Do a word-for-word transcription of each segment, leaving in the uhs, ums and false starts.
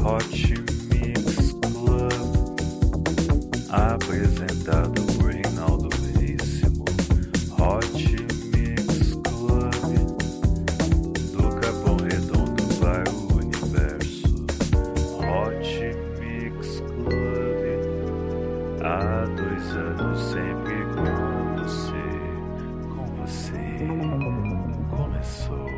Hot Mix Club, apresentado por Reinaldo Veríssimo. Hot Mix Club, do Capão Redondo para o universo. Hot Mix Club, há dois anos sempre com você, com você, começou.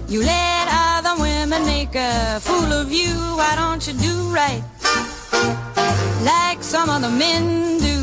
You let other women make a fool of you. Why don't you do right like some other men do?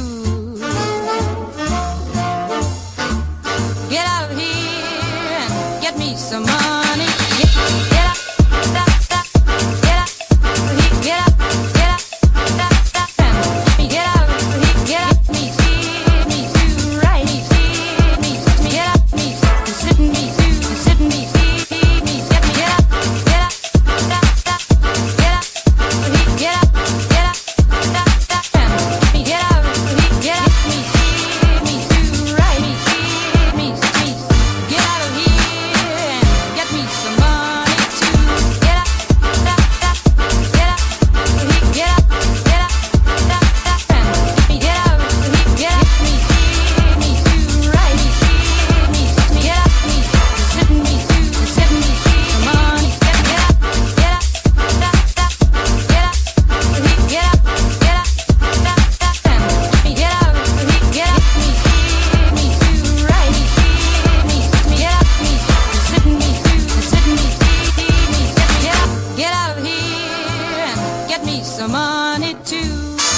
Get out of here and get me some money. Get, get out, stop, stop, get out, get out, get out, stop, stop, and get out, get out, me, see me, do right, me, see me, me, get out, me, sit me, do, sit me, see me, get me, get out, get out, stop, stop, get out, get out, get out, stop, stop, and me, get out, get out, me, see me, do right, me, see me, me, get out of here and get me some money too. Get out, stop, stop, get out, get out, get out, stop, stop, and me, get out, get out, me, see me, do right, me, see me, me, get out, me, sit me, do, sit me, see some money. Get, get out, get out, stop, stop, get out, get out, get out, stop, stop, and me, get out, get out, me, see me, do right, me, see me, me, get out, me, sit me, do, sit me, see me, get, get out, get out of here and get me some money too.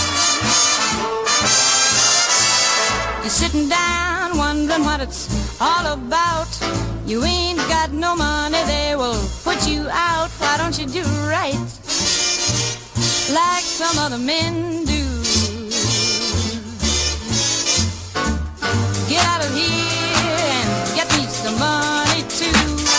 You're sitting down wondering what it's all about. You ain't got no money, they will put you out. Why don't you do right like some other men do? Get out of here and get me some money too.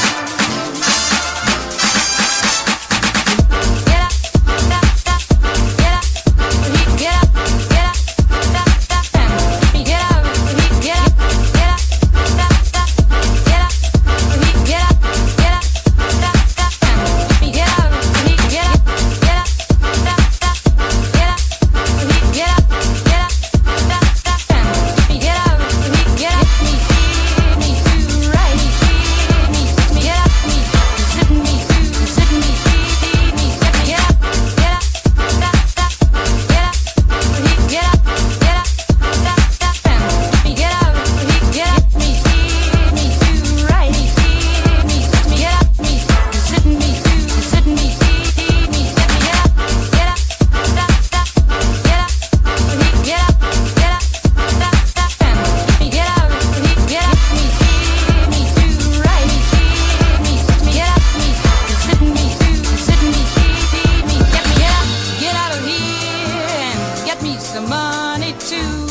Get out, stop, stop, get out, get out, get out, stop, stop, and me, get out, get out, get out, stop, stop, get out, get out, get out, stop, stop, and me, get out, get out, get out, stop, stop, get out, get out, get out, stop, stop, and me, get out, get out, me, see me, do right, me, see me, me, get out, me, sit me, do, sit me, see me, get me, get out, get out, stop, stop, get out, get out, get out, stop, stop, and me, get out, get out, me, see me, do right, me, see me, me, get out, me, sit me, do, sit me, see me, get me, get out, get out, stop, stop, get out, get out, get out, stop, stop, and me, get out, get out, me, see me, do right, me, see me, me, get out, me, sit me, do, sit me, see me, get me, get out, get out of here and get me some money too.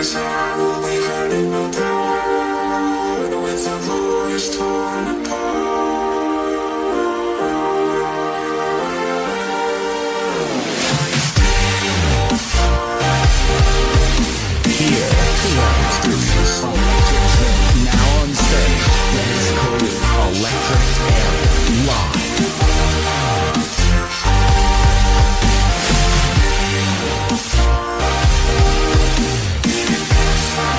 Live.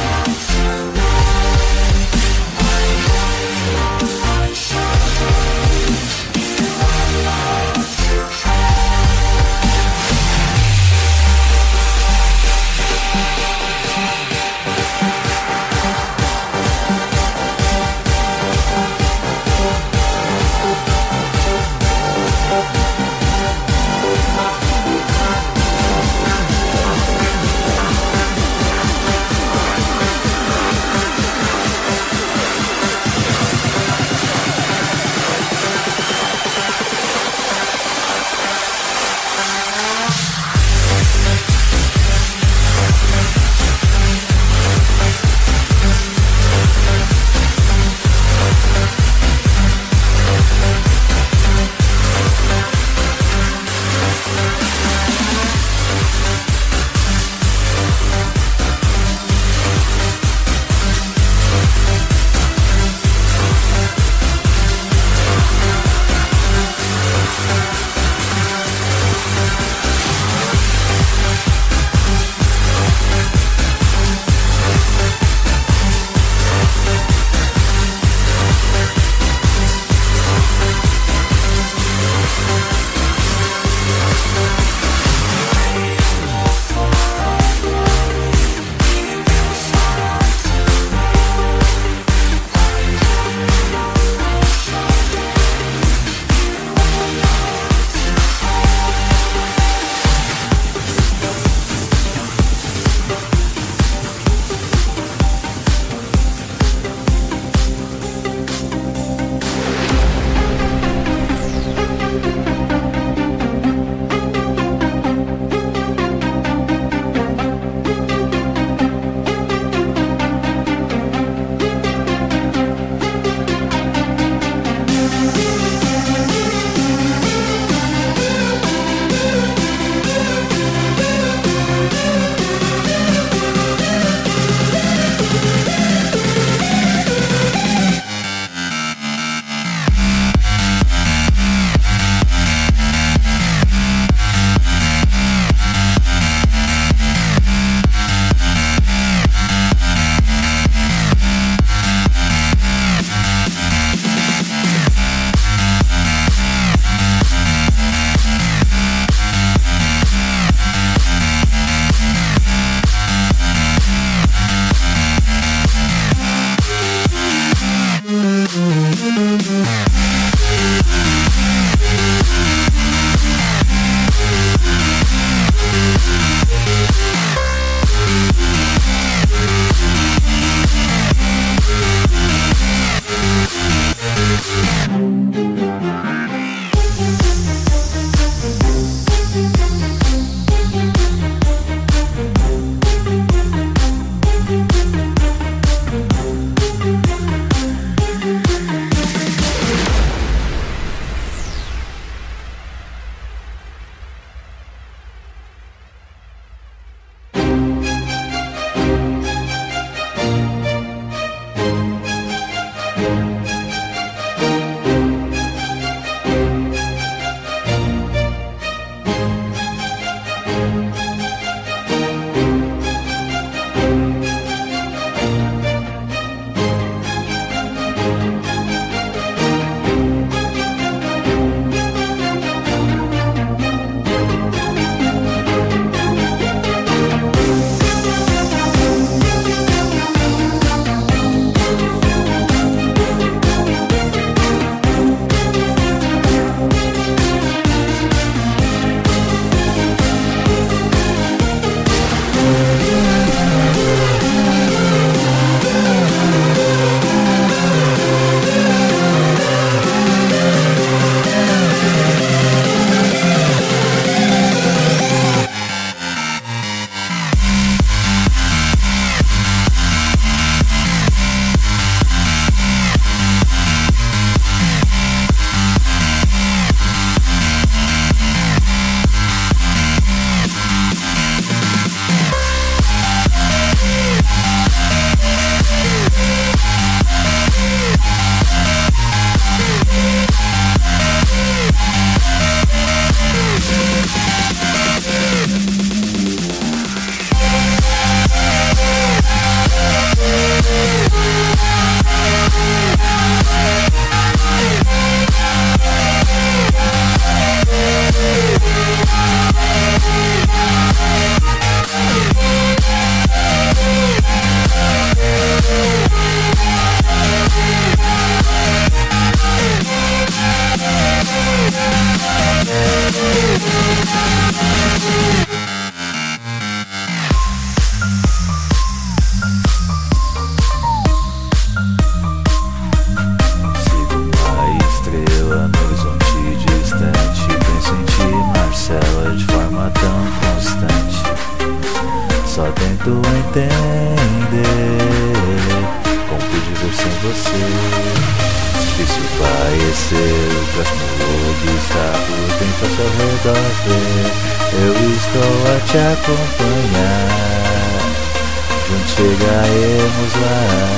entender como pude ver sem você. Difícil parecer, o próximo obstáculo tenta ao seu redor ver. Eu estou a te acompanhar, juntos chegaremos lá.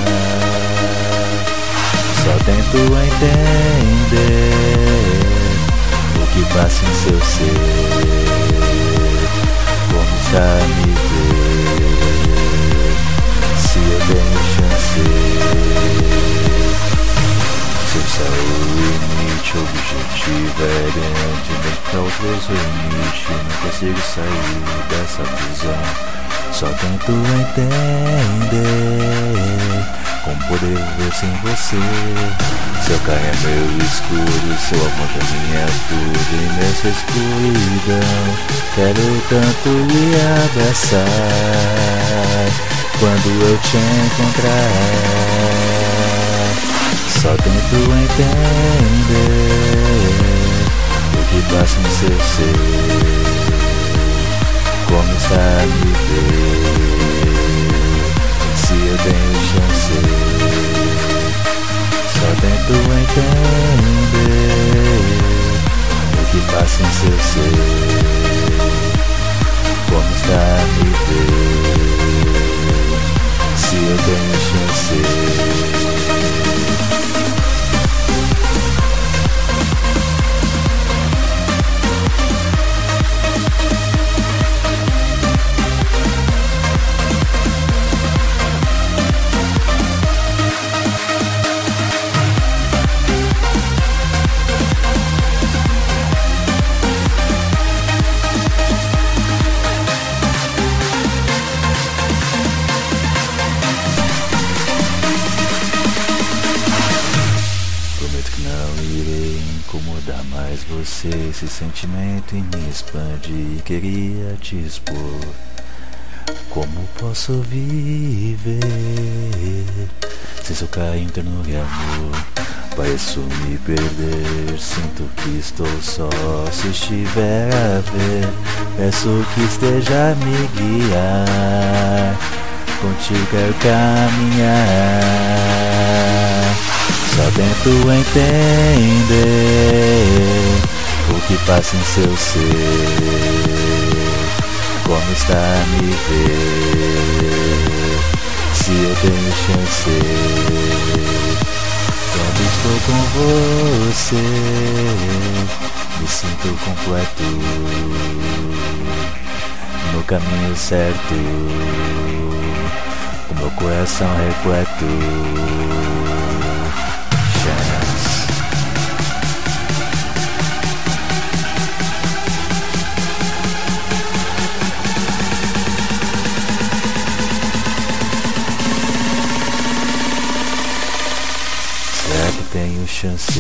Só tento entender o que passa em seu ser, como está a me ver, se eu tenho chance. Seu céu, o limite, o objetivo é grande, mas pra outros o limite, não consigo sair dessa prisão. Só tento entender como poder ver sem você. Seu carro é meu escuro, seu amor pra mim é tudo, e nessa escuridão quero tanto lhe abraçar quando eu te encontrar. Só tento entender o que passa em seu ser, como está a me ver, se eu tenho chance. Só tento entender o que passa em seu ser, como está a me ver, se eu tenho chance. Incomodar mais você, esse sentimento em me expande. Queria te expor. Como posso viver sem seu carinho, ternura e amor? Pareço me perder, sinto que estou só. Se estiver a ver, peço que esteja a me guiar. Contigo quero caminhar. Só tento entender o que passa em seu ser, como está a me ver, se eu tenho chance. Quando estou com você, me sinto completo, no caminho certo, com meu coração repleto. Será que tenho chance?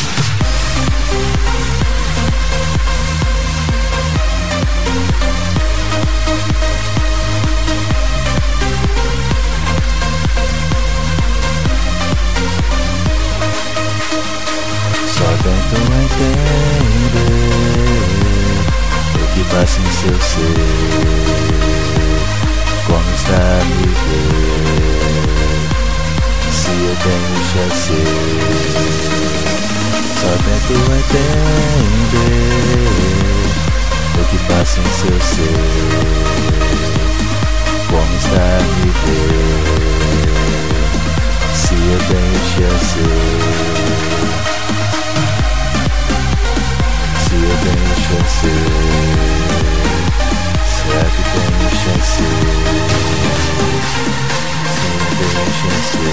Só tento entender o que passa em seu ser, como está a me ver, se eu tenho chance. Só tento entender o que passa em seu ser, como está a me ver, se eu tenho chance. Se eu tenho chance, será que tenho chance? Se eu tenho chance.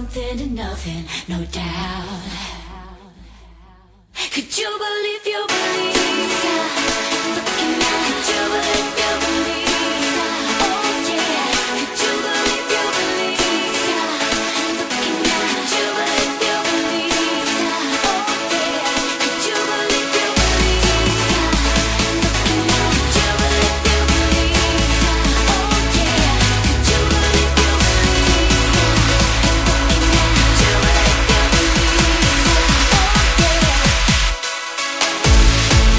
something to nothing, no doubt. Could you believe you believe? Looking at, could you believe you believe? Oh yeah, could you believe you believe? Looking at, could you believe you believe? Oh yeah, could you believe you believe? Looking at, could you believe you believe? Oh yeah, could you believe you believe? Looking at, could you believe you believe? Oh yeah.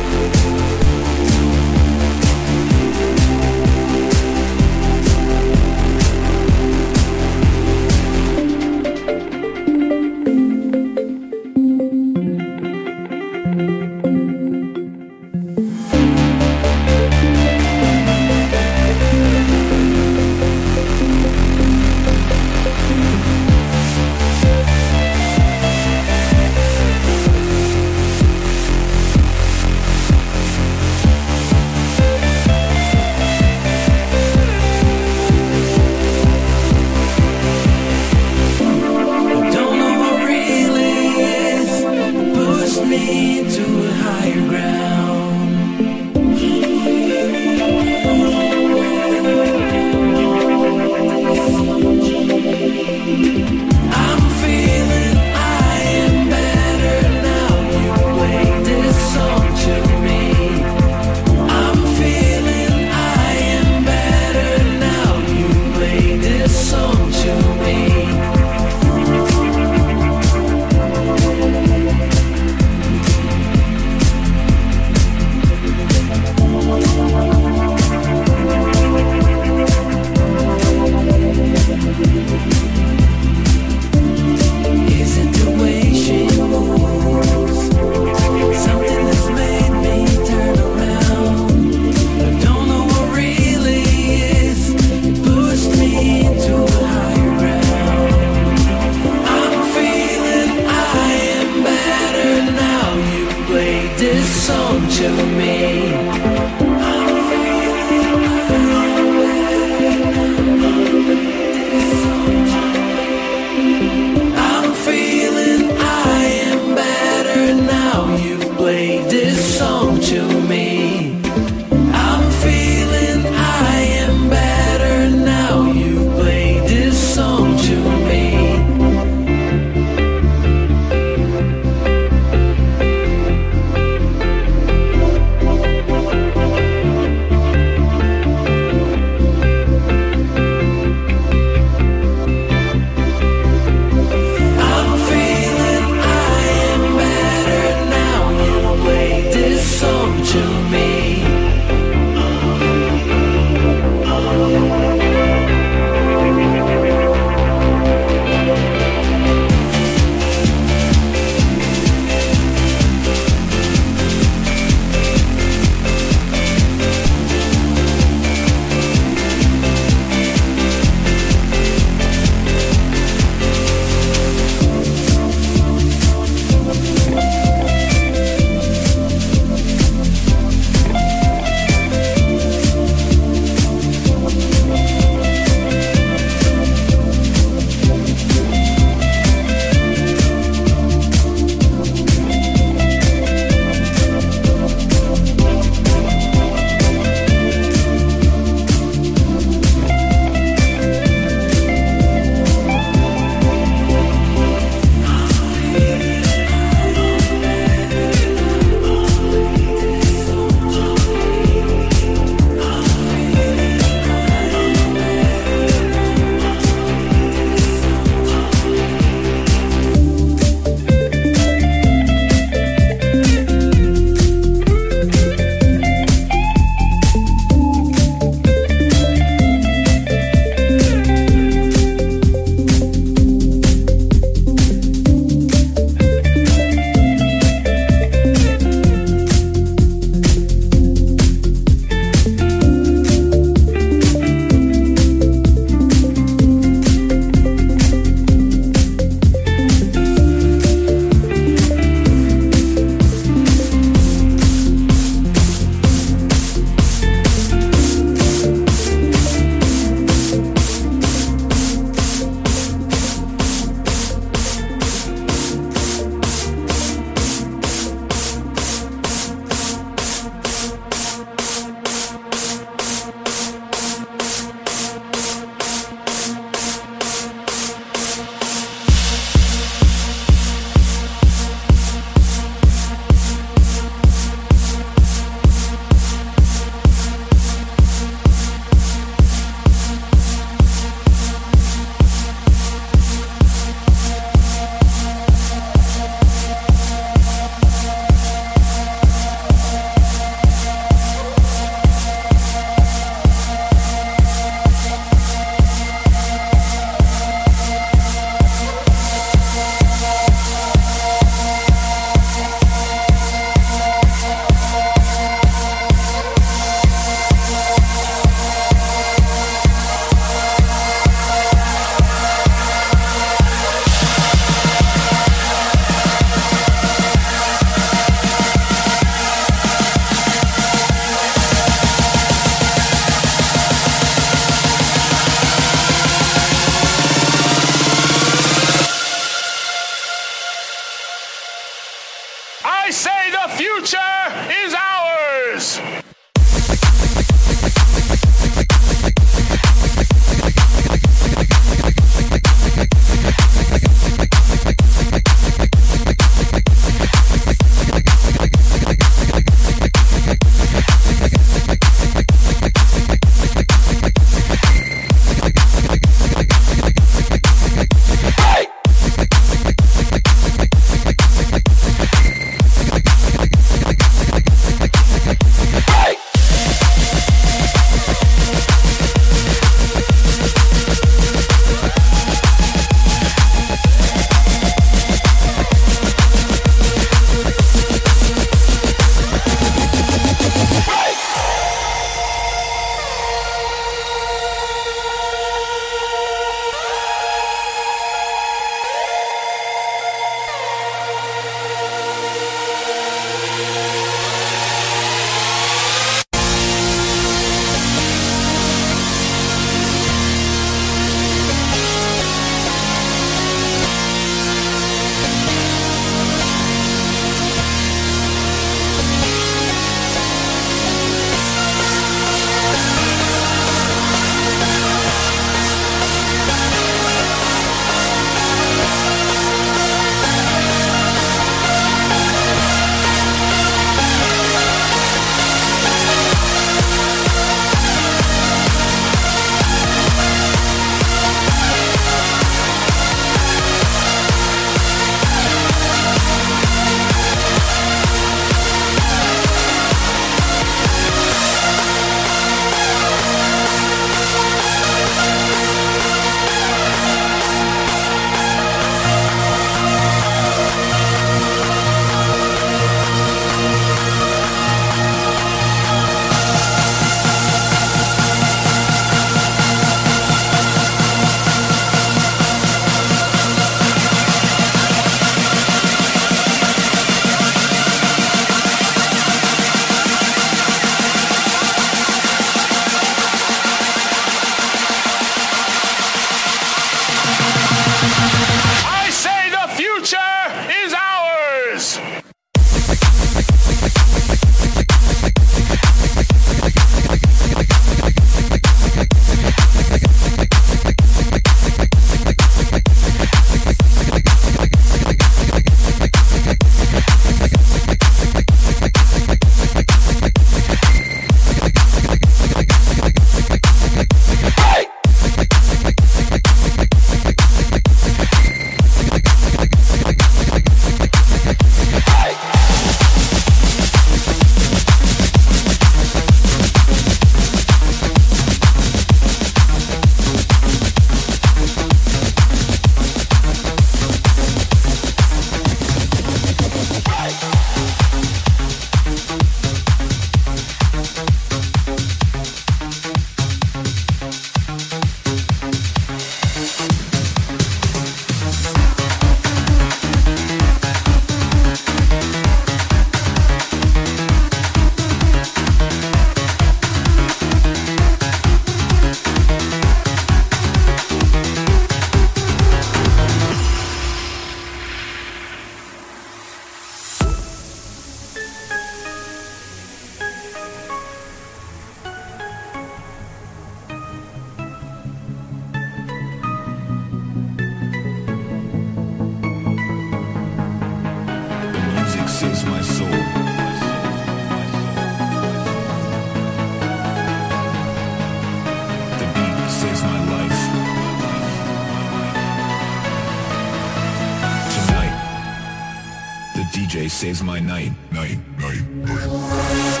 day saves my night, night, night, night.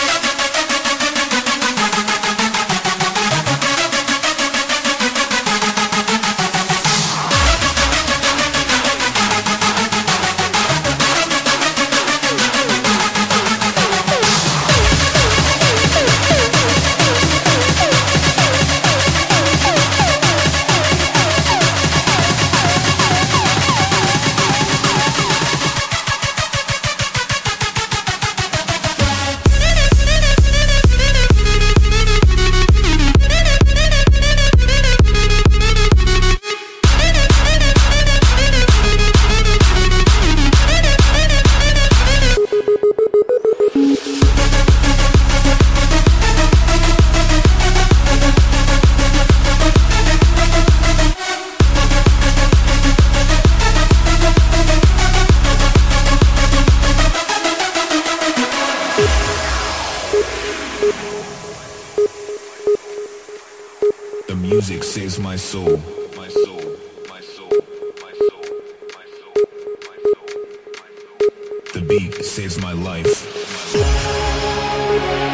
The music saves my soul. My soul, my soul, my soul, my soul, my soul, my soul. The beat saves my life.